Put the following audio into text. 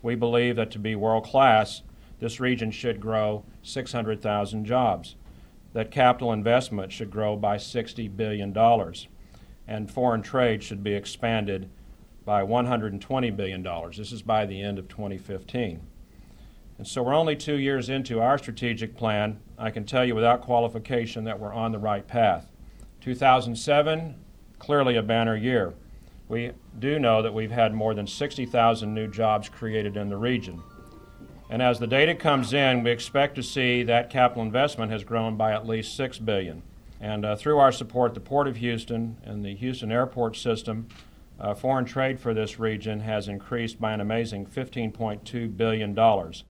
we believe that to be world-class, this region should grow 600,000 jobs, that capital investment should grow by $60 billion, and foreign trade should be expanded by $120 billion. This is by the end of 2015. And so we're only 2 years into our strategic plan. I can tell you without qualification that we're on the right path. 2007, clearly a banner year. We do know that we've had more than 60,000 new jobs created in the region. And as the data comes in, we expect to see that capital investment has grown by at least $6 billion. And through our support, the Port of Houston and the Houston Airport System, foreign trade for this region has increased by an amazing $15.2 billion.